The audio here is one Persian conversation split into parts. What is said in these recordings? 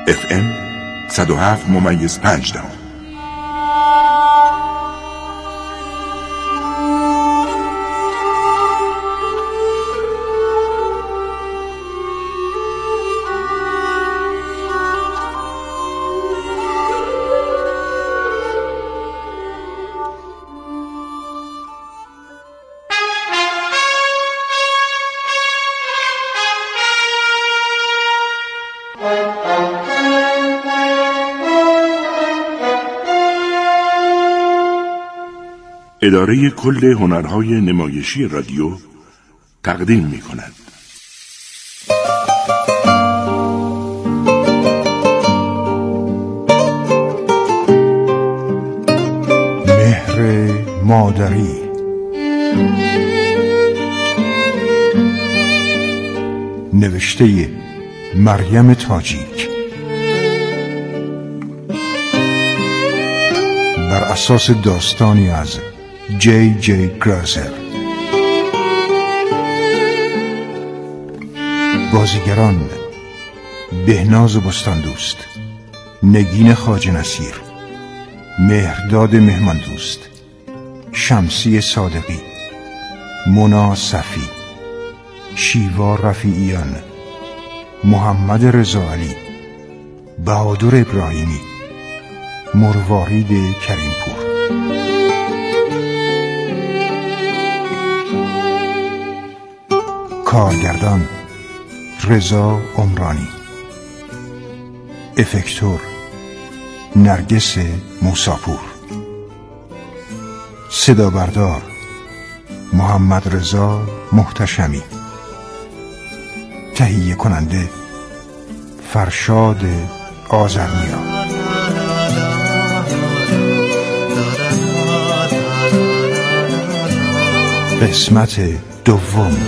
FM 107.5. اداره کل هنرهای نمایشی رادیو تقدیم می کند. مهر مادری. نوشته مریم تاجیک، بر اساس داستانی از جی گرازر. بازیگران: بهناز بستاندوست، نگین خواجه نصیر، مهرداد مهماندوست، شمسی صادقی، مونا صفی، شیوا رفیعیان، محمد رضا علی، بهادر ابراهیمی، مروارید کریمپور. کارگردان: رضا عمرانی. افکتور: نرگس موساپور. صدا بردار: محمد رضا محتشمی. تهیه کننده: فرشاد آذرنیا. قسمت دوم.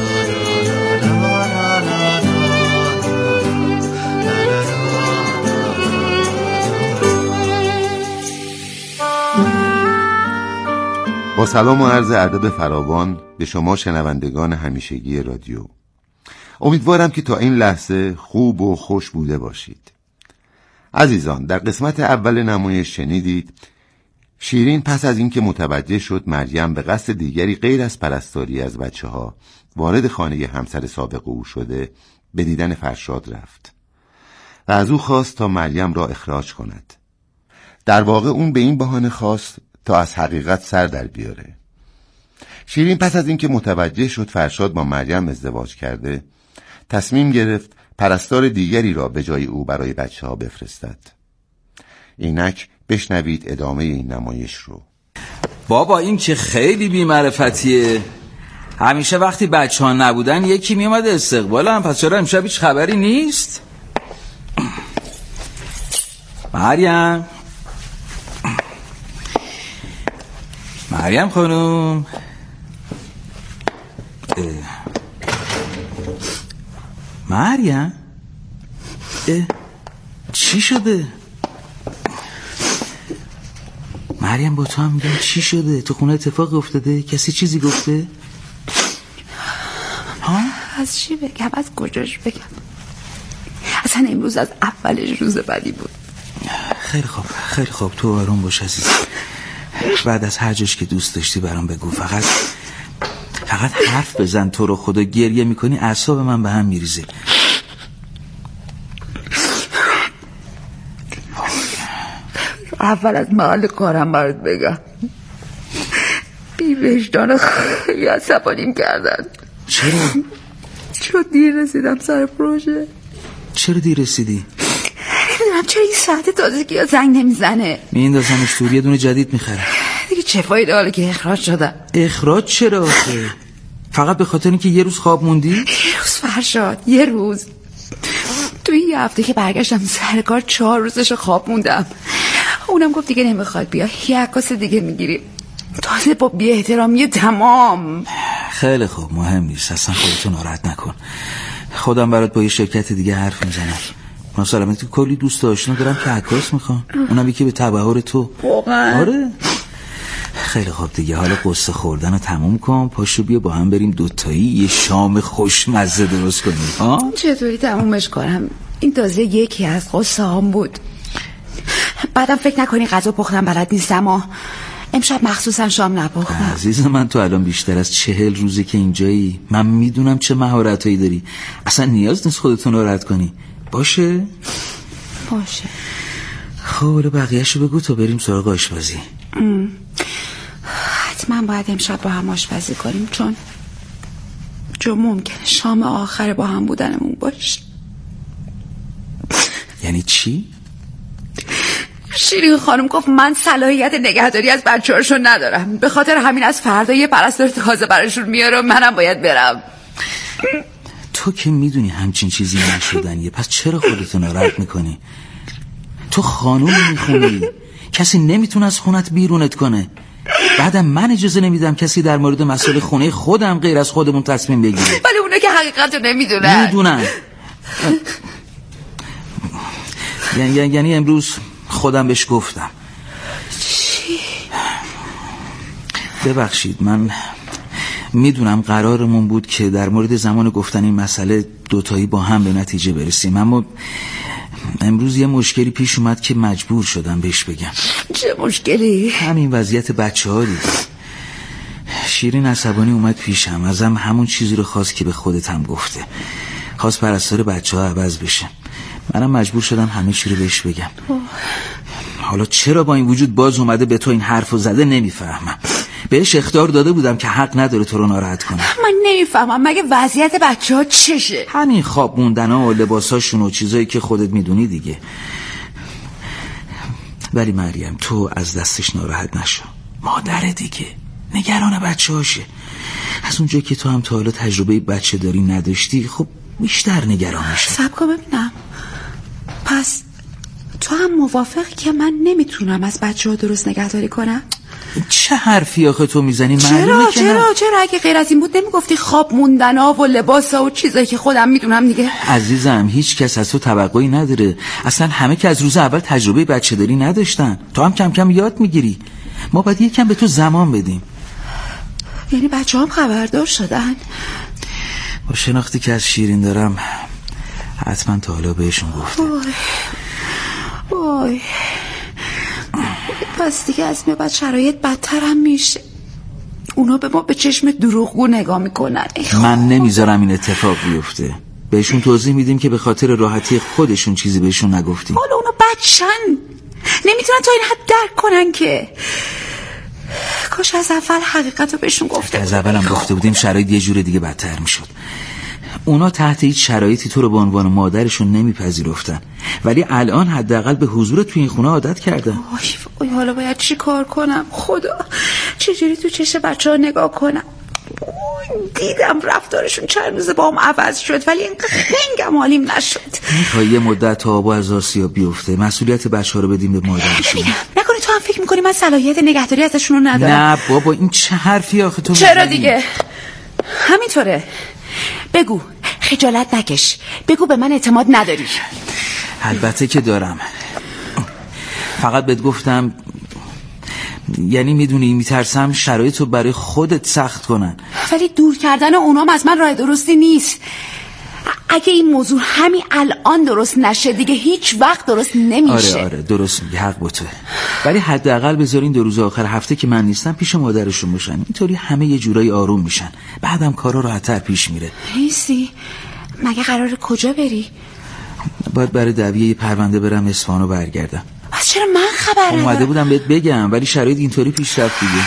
با سلام و عرض ادب فراوان به شما شنوندگان همیشگی رادیو. امیدوارم که تا این لحظه خوب و خوش بوده باشید. عزیزان، در قسمت اول نمایش شنیدید شیرین پس از اینکه متوجه شد مریم به قصد دیگری غیر از پرستاری از بچه‌ها وارد خانه همسر سابق او شده، به دیدن فرشاد رفت و از او خواست تا مریم را اخراج کند. در واقع اون به این بهانه خواست تا از حقیقت سر در بیاره. شیرین پس از اینکه متوجه شد فرشاد با مریم ازدواج کرده، تصمیم گرفت پرستار دیگری را به جای او برای بچه‌ها بفرستد. اینک بشنوید ادامه این نمایش رو. بابا این که خیلی بی‌معرفتیه. همیشه وقتی بچه‌ها نبودن یکی میومد استقبالم، پس چرا امشب هیچ خبری نیست؟ مریم خانوم. مریم چی شده؟ مریم با تو هم میگم چی شده؟ تو خونه اتفاق افتاده؟ کسی چیزی گفته؟ ها؟ از چی بگم؟ از کجاش بگم؟ اصلا امروز از اولش روز بدی بود. خیلی خوب تو آروم باش عزیز. بعد از هر جاش که دوست داشتی برام بگو. فقط حرف بزن. تو رو خدا گریه میکنی اعصاب من به هم میریزه. اول از محل کارم برات بگم، بی وجدان خیلی عصبانیم کردن. چرا دیر رسیدم سر پروژه. چرا دیر رسیدی؟ نمیدونم چرا این ساعت تازگی ها زنگ نمیزنه. میندازمش دور، یه دونه جدید میخره. دیگه چه فایده حالا که اخراج شدم. اخراج چرا آخه؟ فقط به خاطر اینکه یه روز خواب موندی؟ یه روز فرشاد، یه روز. تو این یه هفته که برگشتم سر کار 4 روزش خواب موندم. اونم گفت دیگه نمیخواد بیا، یه عکاس دیگه میگیریم. تازه با بی احترامی تمام. خیلی خوب، مهم نیست، اصلا خودتو ناراحت نکن. خودم برات با یه شرکت دیگه حرف میزنم. مثلا من تو کلی دوست آشنا دارم که عکاس میخوان، اونم یکی به تبحر تو. واقعا؟ آره. خیلی خوب دیگه، حالا قصه خوردن رو تموم کن، پاشو بیا با هم بریم دوتایی یه شام خوشمزه درست کنیم. ها؟ چطوری تمومش کنم؟ این تازه یکی از قصه هم بود. بعدم فکر نکنی غذا پختم بلد نیستم و امشب مخصوصا شام نپختم. عزیز من، تو الان بیشتر از 40 روزه که اینجایی. من میدونم چه مهارتایی داری. اصلا نیاز نیست خودتون ناراحت کنی. باشه؟ باشه. خب حالا بقیه‌شو بگو تا بریم سراغ آشپزی. حتما باید امشب با هم آشپزی کنیم، چون ممکنه شام آخر با هم بودنمون باشه. یعنی چی؟ شیرین خانم گفت من صلاحیت نگهداری از بچه‌هاشون ندارم، به خاطر همین از فردا یه پرستار تازه براشون میاره و منم باید برم. تو که میدونی همچین چیزی نشدنیه، پس چرا خودتو ناراحت میکنی؟ تو خانوم میخونی، کسی نمیتونه از خونت بیرونت کنه. بعدم من اجازه نمیدم کسی در مورد مسئله خونه خودم غیر از خودمون تصمیم بگیره. ولی اونا که حقیقتو نمیدونن. میدونن. یعنی امروز خودم بهش گفتم. چی؟ ببخشید، من میدونم قرارمون بود که در مورد زمان گفتن این مسئله دوتایی با هم به نتیجه برسیم، اما امروز یه مشکلی پیش اومد که مجبور شدم بهش بگم. چه مشکلی؟ همین وضعیت بچه‌ها دیگه. شیرین عصبانی اومد پیشم، ازم همون چیزی رو خواست که به خودت هم گفته. خواست پرستار بچه‌ها عوض بشه. منم مجبور شدم همه چی رو بهش بگم. حالا چرا با این وجود باز اومده به تو این حرفو زده نمیفهمم. بهش اخطار داده بودم که حق نداره تو رو ناراحت کنه. من نمیفهمم مگه وضعیت بچه‌ها چشه؟ همین خواب موندن‌ها و لباساشون و چیزایی که خودت میدونی دیگه. ولی مریم، تو از دستش ناراحت نشو. مادره دیگه، نگران بچه‌هاشه. از اونجایی که تو هم تا حالا تجربه بچه داری نداشتی، خب بیشتر نگران میشه. صبر کن ببینم. پس تو هم موافقی که من نمیتونم از بچه‌ها درست نگهداری کنم؟ چه حرفی آخه تو میزنی؟ چرا اگه غیر از این بود نمیگفتی خواب موندن‌ها و لباسا و چیزایی که خودم میدونم دیگه؟ عزیزم، هیچ کس از تو توقعی نداره. اصلا همه که از روز اول تجربه بچه داری نداشتن. تو هم کم کم یاد میگیری. ما باید یکم به تو زمان بدیم. یعنی بچه‌هام خبردار شدن؟ با شناختی که از شیرین دارم حتما تا حالا بهشون گفته. وای پس دیگه از این بعد شرایط بدتر هم میشه. اونا به ما به چشم دروغگو نگاه میکنن. من نمیذارم این اتفاق بیفته. بهشون توضیح میدیم که به خاطر راحتی خودشون چیزی بهشون نگفتیم. حالا اونا بچن، نمیتونن تا این حد درک کنن که. کاش از اول حقیقت رو بهشون گفته. از اولم گفته بودیم شرایط یه جور دیگه بدتر میشد. اونا تحت هیچ شرایطی تو رو به عنوان مادرشون نمیپذیرفتن، ولی الان حداقل به حضور تو این خونه عادت کردن. وای حالا باید چی کار کنم؟ خدا چجوری تو چشم بچه‌ها نگاه کنم؟ دیدم رفتارشون چند روزه با هم عوض شد، ولی این خنگم حالیم نشد. تا یه مدت تا آبا از آسیا بیفته مسئولیت بچه‌ها رو بدیم به مادرشون. نکنی تو هم فکر میکنی من صلاحیت نگهداری ازشون رو ندارم؟ نه بابا، این چه حرفی آخه تو چرا دیگه همینطوره. بگو، خجالت نکش، بگو به من اعتماد نداری. البته که دارم، فقط بهت گفتم، یعنی میدونی میترسم شرایطو برای خودت سخت کنن. ولی دور کردن اونام از من راه درستی نیست. اگه این موضوع همین الان درست نشه دیگه هیچ وقت درست نمیشه. آره درست میگی، حق با توه. ولی حداقل بذارین 2 روز آخر هفته که من نیستم پیش مادرشون باشن. اینطوری همه یه جورایی آروم میشن، بعدم کارا راحت‌تر پیش میره. نیستی؟ مگه قراره کجا بری؟ باید برای دعویه پرونده برم اصفهان و برگردم. پس چرا من خبر ندارم؟ اومده بودم بهت بگم ولی شرایط اینطوری پیش رفت دیگه.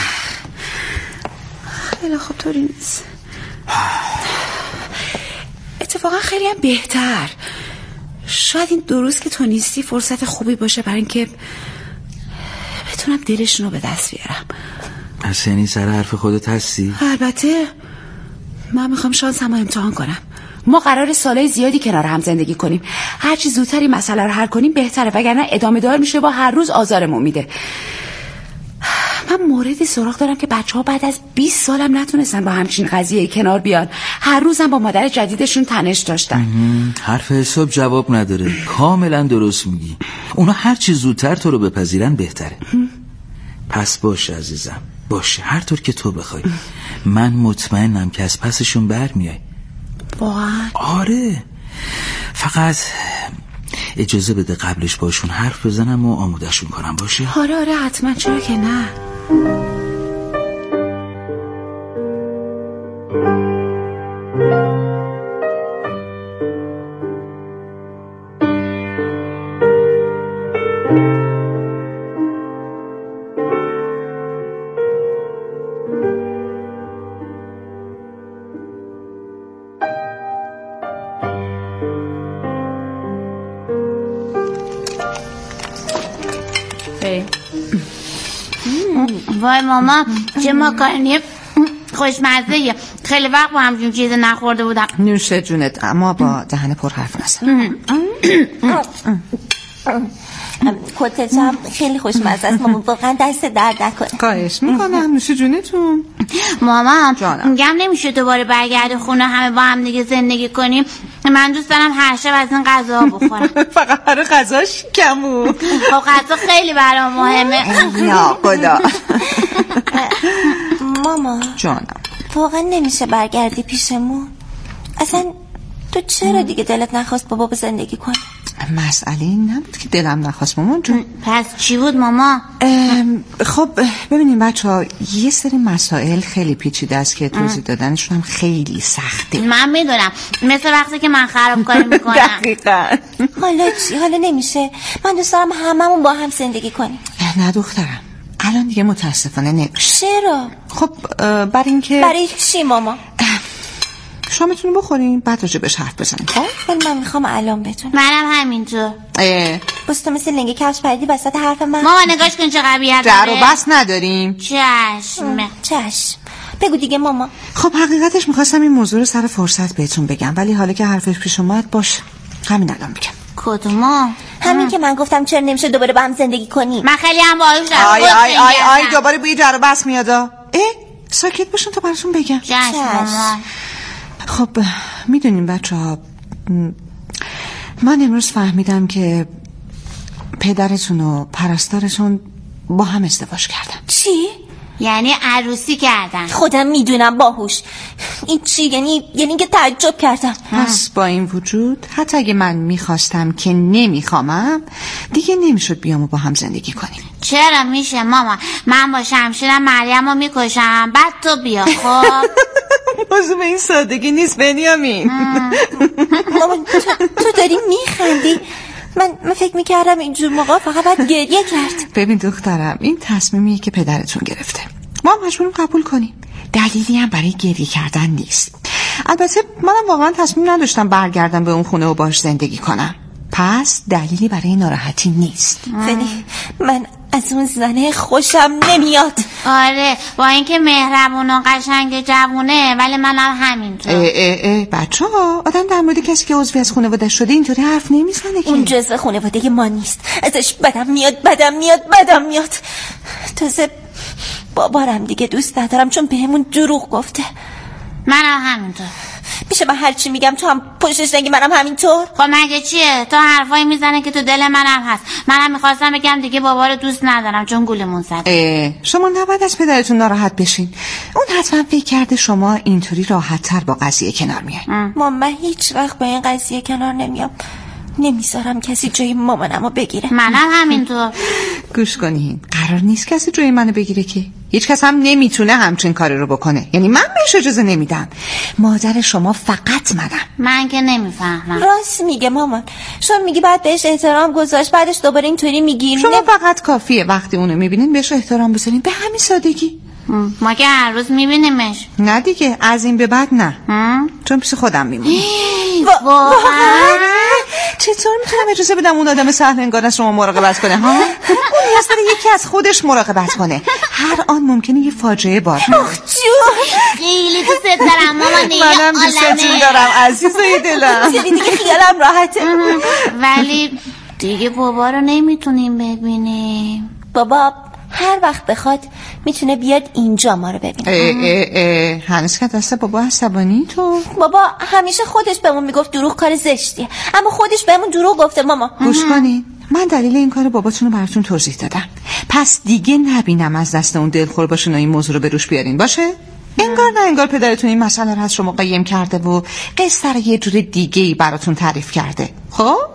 خیلی خوب، طوری نیست. اتفاقا خیلی هم بهتر. شاید این 2 روز که تو نیستی فرصت خوبی باشه برای اینکه بتونم دلشون رو به دست بیارم. پس یعنی سر حرف خودت هستی؟ البته من میخوام شانسمو امتحان کنم. ما قرار سالای زیادی کنار هم زندگی کنیم. هرچی زودتر این مسئله رو حل کنیم بهتره، وگرنه ادامه دار میشه با هر روز آزارمون میده. من موردی سراغ دارم که بچه‌ها بعد از 20 سالم نتونستن با همچین قضیه کنار بیان. هر روزم با مادر جدیدشون تنش داشتن. حرف حساب جواب نداره. کاملا درست میگی. اونا هر چی زودتر تو رو بپذیرن بهتره. پس باشه عزیزم، باشه، هر طور که تو بخوای. من مطمئنم که از پسشون برمیای. واقعا؟ آره، فقط اجازه بده قبلش باشون حرف بزنم و آمودهشون کنم. باشه؟ آره حتما، چرا که نه. وای ماما چه ماکارونی خوشمزه. خیلی وقت با همچین چیز نخورده بودم. نوش جونت، اما با دهن پر حرف نزن. کتلت هم خیلی خوشمزه است ماما، واقعا دست درد نکنه. خواهش میکنم. نوش جونتون. ماما جانم. میگم نمیشه دوباره برگرد خونه همه با هم دیگه زندگی کنیم؟ من دوست دارم هر شب از این غذا بخورم. فقط هر غذا شکمو. خب غذا خیلی برام مهمه. یا خدا. ماما جانم، واقعا نمیشه برگردی پیشمون؟ اصلا تو چرا دیگه دلت نخواست با بابا زندگی کنی؟ مسئله این نبود که دلم نخواست مامان جون. پس چی بود ماما؟ خب ببینیم بچه‌ها، یه سری مسائل خیلی پیچیده است که توضیح دادنشون هم خیلی سخته. من میدونم، مثل وقتی که من خرابکاری میکنم. دقیقاً. حالا چی؟ حالا نمیشه؟ من دوست دارم هممون با هم زندگی کنیم. نه دخترم، الان دیگه متاسفانه نمیشه. چرا؟ خب برای اینکه برای چی ماما؟ شامتون رو بخورین بعد راجع بهش حرف بزنیم. خب ولی من میخوام الان بدونم. منم همینطور. بس تو مثل لنگه کفش پریدی وسط حرف من. ماما نگاش کن چه قبیحت در و بس نداریم. چشم. بگو دیگه ماما. خب حقیقتش میخواستم این موضوع رو سر فرصت بهتون بگم، ولی حالا که حرفش پیش اومد باش همین الان میگم. کدوما؟ همین که من گفتم چرا نمیشه دوباره با هم زندگی کنی. من خیلی هم باهوش دارم. آی دوباره بوی در و بس میادا. ساکت باشون تا براتون بگم. چشم. خب میدونیم بچه‌ها، من امروز فهمیدم که پدرتون و پرستارتون با هم ازدواج کردن. چی؟ یعنی عروسی کردن. خودم میدونم باهوش. این چی؟ یعنی که تعجب کردم. پس با این وجود حتی اگه من میخواستم که نمیخوامم دیگه نمیشد بیامو با هم زندگی کنیم. چرا میشه ماما؟ من با شمشیرم مریم رو میکشم بعد تو بیا. خب موضوع به این سادگی نیست بنیامین. ماما تو داری میخندی. من فکر میکردم اینجور موقع فقط باید گریه کرد. ببین دخترم، این تصمیمیه که پدرتون گرفته، ما هم مجبوریم قبول کنیم. دلیلی هم برای گریه کردن نیست. البته منم واقعا تصمیم نداشتم برگردم به اون خونه و باش زندگی کنم، پس دلیلی برای ناراحتی نیست. ولی من از اون زنه خوشم نمیاد. آره با اینکه مهربون و قشنگ جوونه، ولی منم همینطور. بچه ها، آدم در مورد کسی که عضوی از خانواده شده اینطوری حرف نمیزنه که. اون جزء خانواده ما نیست. ازش بدم میاد. تازه بابارم دیگه دوست ندارم چون بهمون دروغ گفته. منم همینطور. میشه من هرچی میگم تو هم پشتش نگی منم همینطور؟ خب مگه چیه؟ تو حرفایی میزنه که تو دل منم هست. منم میخواستم بگم دیگه بابا رو دوست ندارم چون گولمون زد. شما نباید از پدرتون ناراحت بشین. اون حتما فکر کرده شما اینطوری راحت تر با قضیه کنار میای. من هیچ وقت با این قضیه کنار نمیام. نمیذارم کسی جای مامانمو بگیره. منم همینطور. گوش کنین، قرار نیست کسی جای منو بگیره که. هیچ کس هم نمیتونه همچین کاری رو بکنه. یعنی من بهش اجازه نمیدم. مادر شما فقط منم. من که نمیفهمم. راست میگه مامان. شما میگی باید بهش احترام گذاشت، بعدش دوباره اینطوری میگی. شما فقط کافیه وقتی اونو میبینین بهش احترام بذارین، به همین سادگی. ما که هر روز میبینیمش. نه دیگه، از این به بعد نه. چون پیش خودم میمونم. واقعا؟ چطور میتونم اجازه بدم اون آدم سهلنگار از شما مراقبت کنه ها؟ اون نیاز داره یکی از خودش مراقبت کنه. هر آن ممکنه یه فاجعه بار بیاد. خیلی دوست دارم مامان. منم دوستتون دارم عزیزای دلم. دیگه خیالم راحته. ولی دیگه بابا رو نمیتونیم ببینیم. بابا هر وقت بخواد میتونه بیاد اینجا ما رو ببینه. هنوز که دست بابا عصبانی تو؟ بابا همیشه خودش بهمون میگفت دروغ کار زشتیه، اما خودش بهمون دروغ گفته. ماما گوش کنین، من دلیل این کار باباتون رو براتون توضیح دادم. پس دیگه نبینم از دست اون دلخور باشین و این موضوع رو به روش بیارین. باشه؟ انگار نه انگار پدرتون این مسئله رو از شما قایم کرده و قصه رو یه جور دیگه‌ای براتون تعریف کرده. خب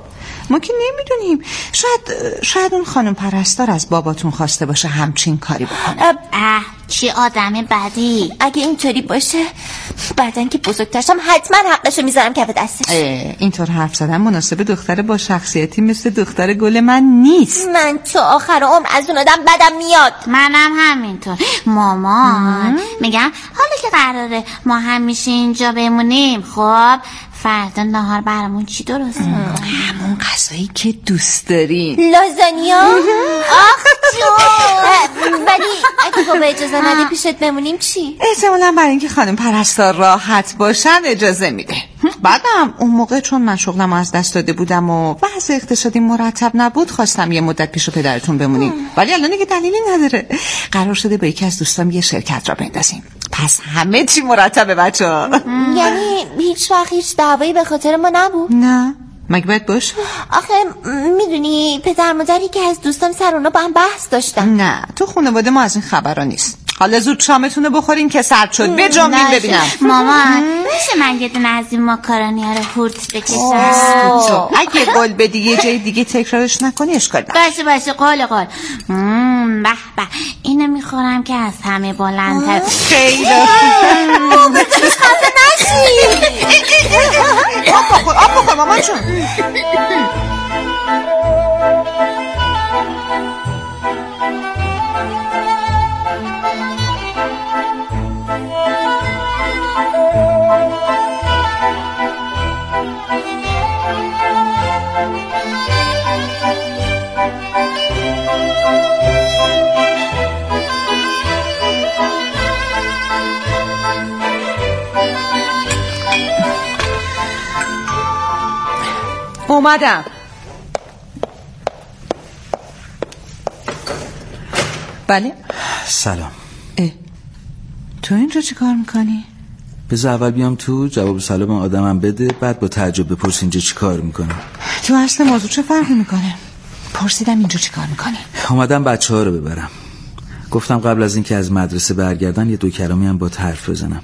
ما که نمیدونیم. شاید اون خانم پرستار از باباتون خواسته باشه همچین کاری بکنه. چی آدم بدی. اگه اینطوری باشه بعدن که بزرگترشم حتما حقشو میذارم کف دستش. اینطور حرف زدن مناسب دختر با شخصیتی مثل دختر گل من نیست. من تو آخر عمر از اون آدم بدم میاد. منم همینطور. مامان میگم حالا که قراره ما همیشه اینجا بمونیم، خب فردا نهار برامون چی درست میکنی؟ همون غذایی که دوست دارین. لازانیا. آخ جون. ولی اگه بابا اجازه نده پیشت بمونیم چی؟ احتمالاً برای اینکه خانم پرستار راحت باشن اجازه میده. بعدم اون موقع چون من شغلم از دست داده بودم و وضع اقتصادی مرتب نبود خواستم یه مدت پیش پدرتون بمونیم، ولی الان دیگه دلیلی نداره. قرار شده با یکی از دوستام یه شرکت را بندازیم، پس همه چی مرتبه بچه‌ها. یعنی هیچ وقت هیچ دعوایی به خاطر ما نبود؟ نه مگه باید باشه؟ آخه میدونی پدر مادری که از دوستام سر اونا با هم بحث داشتن. نه تو خانواده ما از این خبرها نیست. حالا زود شامتونو بخورین که سرد شد. بجنبین ببینم. مامان میشه من یه دونه از این ماکارونی‌ها رو هورت بکشم؟ اگه قول بدی یه جای دیگه تکرارش نکنی اشکال نداره. باشه قول. به به اینو میخورم که از همه بلندتر. خیلی بذارش خسته نشی. آب بخور مامان جون. اومدم. بله سلام. تو اینجا چی کار میکنی؟ بذار اول بیام تو جواب سلام آدمم بده، بعد با تعجب بپرس اینجا چی کار میکنی. تو اصل موضوع چه فرقی میکنه؟ پرسیدم اینجا چی کار میکنی؟ اومدم بچه‌ها رو ببرم. گفتم قبل از اینکه از مدرسه برگردن یه دو کلامی هم با حرف بزنم.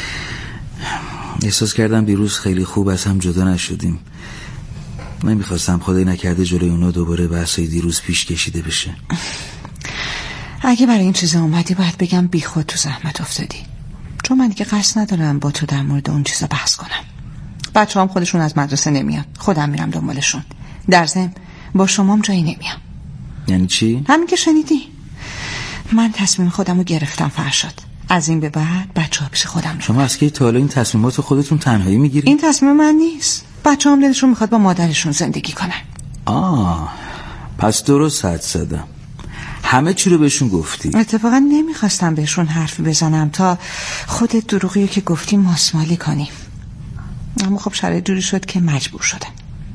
احساس کردم دیروز خیلی خوب از هم جدا نشدیم. نمیخواستم خدای نکرده جلوی اونا دوباره بحثای دیروز پیش کشیده بشه. اگه برای این چیزا اومدی باید بگم بی خود تو زحمت افتادی، چون من دیگه قصد ندارم با تو در مورد اون چیزا بحث کنم. بچه‌هام خودشون از مدرسه نمیان، خودم میرم دنبالشون. در ضمن با شمام جایی نمیام. یعنی چی؟ همین که شنیدی. من تصمیم خودم رو گرفتم فرشاد. از این به بعد بچه‌ها پیش خودم میام. شما از کی تا حالا این تصمیمات خودتون تنهایی میگیرید؟ این تصمیم من نیست. بچه‌هام دلشون میخواد با مادرشون زندگی کنن. پس درست حد زدم. همه چی رو بهشون گفتی؟ اتفاقا نمیخواستم بهشون حرفی بزنم تا خودت دروغیو که گفتی ماسمالی کنی، اما خب شرایط جوری شد که مجبور شدم.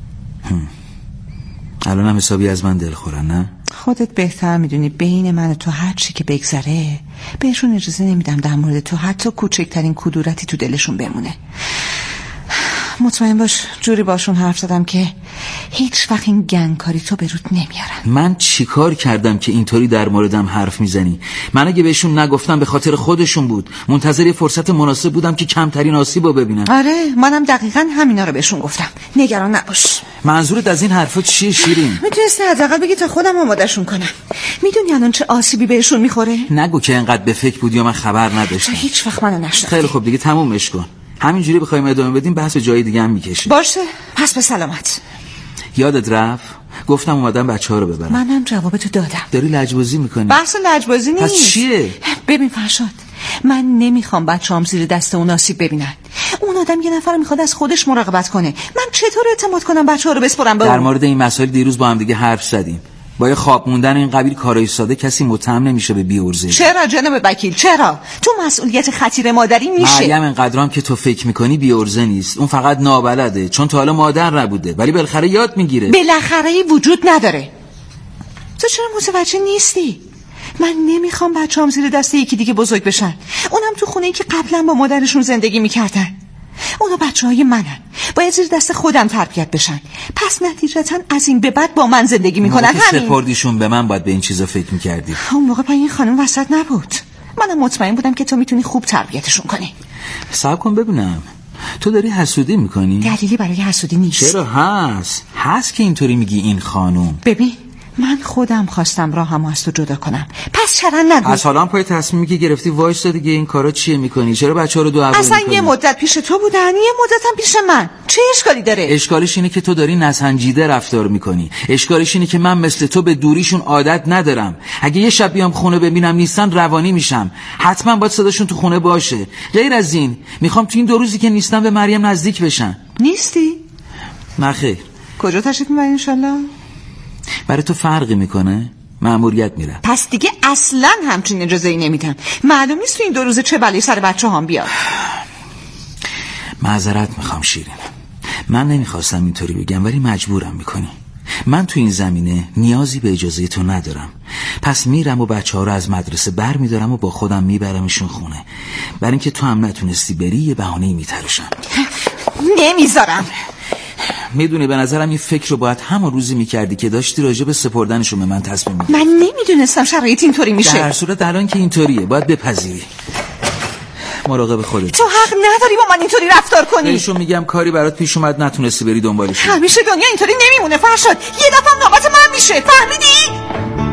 الان هم حسابی از من دلخورن نه؟ خودت بهتر میدونی بین من و تو هر چی که بگذره بهشون اجازه نمیدم در مورد تو حتی کوچکترین کدورتی تو دلشون بمونه. مطمئن باش جوری باشون حرف زدم که هیچ وقت این گنگکاری تو به رود نمیارن. من چیکار کردم که اینطوری در موردم حرف میزنی؟ من اگه بهشون نگفتم به خاطر خودشون بود، منتظر یه فرصت مناسب بودم که کمترین آسیبو ببینن. آره منم دقیقاً همینا رو بهشون گفتم. نگران نباش. منظورت از این حرفا چیه شیرین؟ میتونستی حداقل بگی تا خودم آمادهشون کنم. میدونی الان چه آسیبی بهشون میخوره؟ نگو که اینقدر به فکر بودی و من خبر نداشتم. هیچ وقت منو نشناختی. خیلی خوب دیگه تمومش کن. همینجوری بخوایم ادامه بدیم بحث جای دیگه هم میکشه. باشه پس به سلامت. یادت رفت گفتم اومدم بچه‌ها رو ببرم. منم جوابتو دادم. داری لجبازی میکنی. بحث لجبازی نیست. پس چیه؟ ببین فرشاد، من نمیخوام بچه‌ام زیر دست اون آسیب ببینن. اون آدم یه نفر میخواد از خودش مراقبت کنه. من چطور اعتماد کنم بچه‌ها رو بسپرم به اون؟ در مورد این مسائل دیروز با هم دیگه حرف زدیم. با یه خواب موندن این قبیل کارای ساده کسی متهم نمیشه به بی‌عرضگی. چرا جناب وکیل؟ چرا؟ تو مسئولیت خطیر مادری میشه. مریم اینقدرام که تو فکر میکنی بی‌عرضه نیست. اون فقط نابلده، چون تا حالا مادر نبوده، ولی بالاخره یاد میگیره. بالاخره وجود نداره. تو چرا متوجه نیستی؟ من نمیخوام بچه‌ام زیر دست یکی دیگه بزرگ بشن، اونم تو خونه‌ای که قبلا با مادرشون زندگی میکردن. اونا بچه‌های منن، باید زیر دست خودم تربیت بشن. پس نتیجتاً از این به بعد با من زندگی میکنن. همین سپردیشون به من باید به این چیزا فکر میکردی. اون موقع پای این خانم وسط نبود. منم مطمئن بودم که تو میتونی خوب تربیتشون کنی. صبر کن ببینم. تو داری حسودی میکنی؟ دلیلی برای حسودی نیست. چرا هست که اینطوری میگی این خانوم. ببین من خودم خواستم راهمو از تو جدا کنم، پس چرا نگو؟ از حالا پای تصمیمی که گرفتی وایسا دیگه. این کارا چیه میکنی؟ چرا بچه‌ها رو دعوا اصلا میکنی؟ یه مدت پیش تو بودن، یه مدتم پیش من. چه اشکالی داره؟ اشکالش اینه که تو داری نسنجیده رفتار میکنی. اشکالش اینه که من مثل تو به دوریشون عادت ندارم. اگه یه شب بیام خونه ببینم نیستن روانی میشم. حتما باید صداشون تو خونه باشه. غیر از این میخوام تو این 2 روزی که نیستم به مریم نزدیک بشن. نیستی؟ نه خیر. کجا تشریف میبری انشالله؟ برای تو فرقی میکنه؟ مأموریت میرم. پس دیگه اصلا همچین اجازه‌ای نمیدم. معلوم نیست تو این 2 روز چه بلایی سر بچه‌هام بیاد. معذرت میخوام شیرین، من نمیخواستم اینطوری بگم ولی مجبورم میکنی. من تو این زمینه نیازی به اجازه تو ندارم. پس میرم و بچه‌ها رو از مدرسه بر میدارم و با خودم میبرمشون خونه. برای اینکه تو هم نتونستی بری یه بهانه‌ای میتراشم. نمیذارم. میدونی به نظرم این فکر رو باید همون روزی میکردی که داشتی راجع به سپردنشون به من تصمیم میگیری. من نمیدونستم شرایط اینطوری میشه. در صورت الان که اینطوریه باید بپذیری. مراقب خودت. تو حق نداری با من اینطوری رفتار کنی. بهشون میگم کاری برات پیش اومد نتونستی بری دنبالش. همیشه دنیا اینطوری نمیمونه فرشاد. یه دفعه نوبت من میشه، فهمیدی؟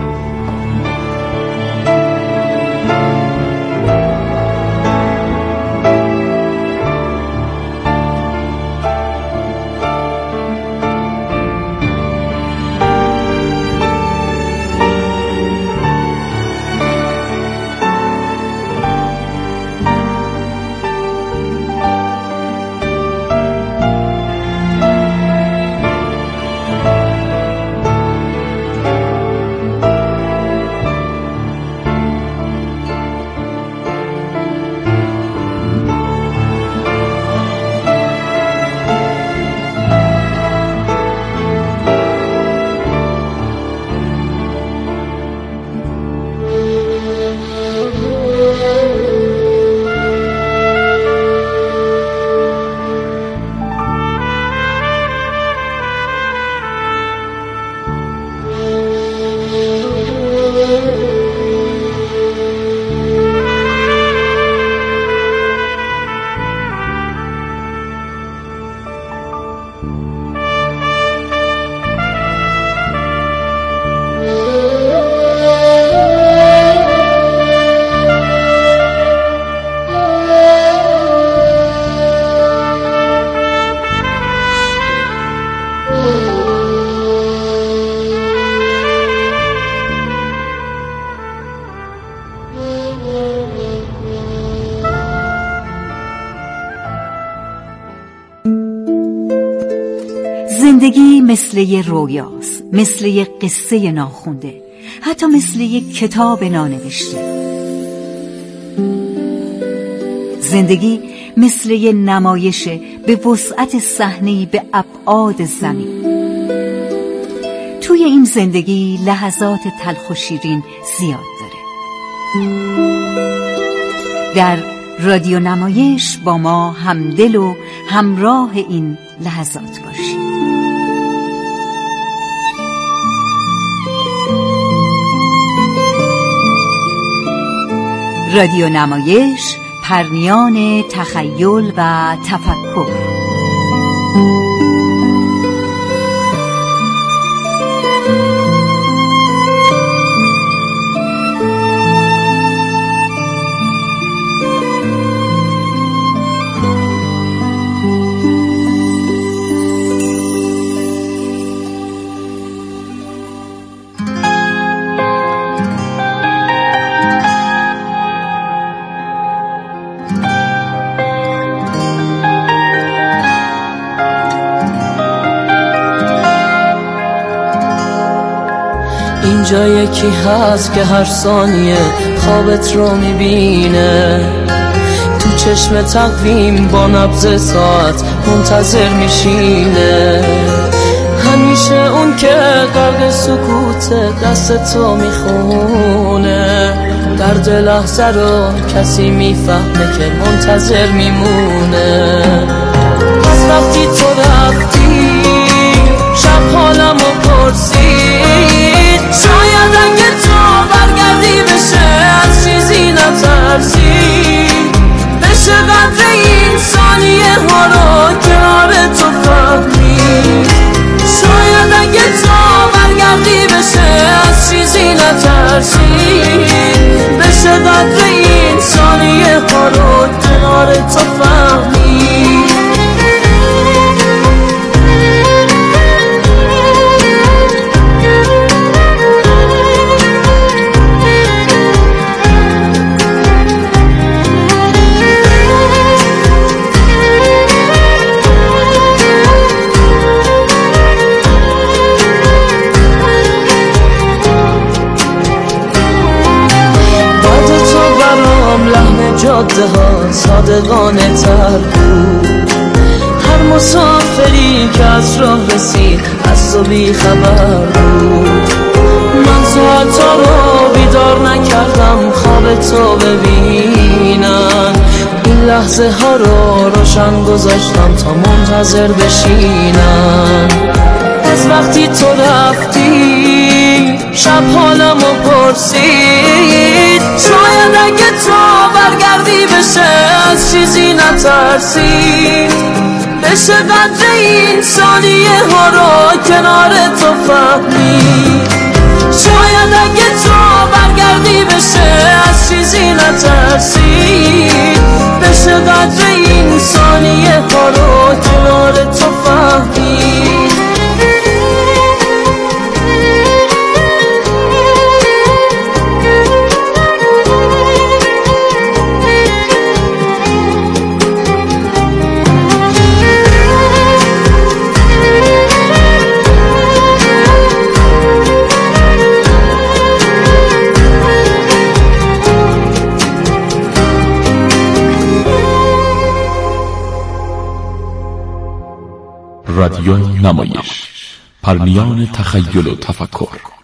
زندگی مثل یه رویاست، مثل یه قصه ناخونده، حتی مثل یه کتاب نانوشته. زندگی مثل یه نمایشه به وسعت صحنه‌ای به ابعاد زمین. توی این زندگی لحظات تلخ و شیرین زیاد داره. در رادیو نمایش با ما همدل و همراه این لحظات باشید. رادیو نمایش، پرنیان تخیل و تفکر. اینجا یکی هست که هر ثانیه خوابت رو میبینه، تو چشم تقویم با نبض ساعت منتظر میشینه. همیشه اون که غرق سکوت دست تو میخونه، درد لحظه رو کسی میفهمه که منتظر میمونه. از وقتی تو رفتی شب حالمو پرسید، شاید اگه تو برگردی بشه از چیزی نترسی، بشه قدر این ثانیه ها رو نترسید بشه قدر این ثانیه ها رو کنار تو فهمید. جاده ها صادقانه تر بود، هر مسافری که از راه رسید از تو بی خبر بود. من ساعتا رو بیدار نکردم خواب تو ببینم، این لحظه ها رو روشن گذاشتم تا منتظر بشینم. از وقتی تو رفتی شب حالمو پرسید، شاید اگه تو برگردی بشه از چیزی نترسید بشه قدر این ثانیه ها رو کنار تو فهمید. شاید اگه تو برگردی بشه از چیزی نترسید بشه قدر این ثانیه ها رو کنار تو فهمید. رادیو نمایش، پرمیان تخیل و تفکر.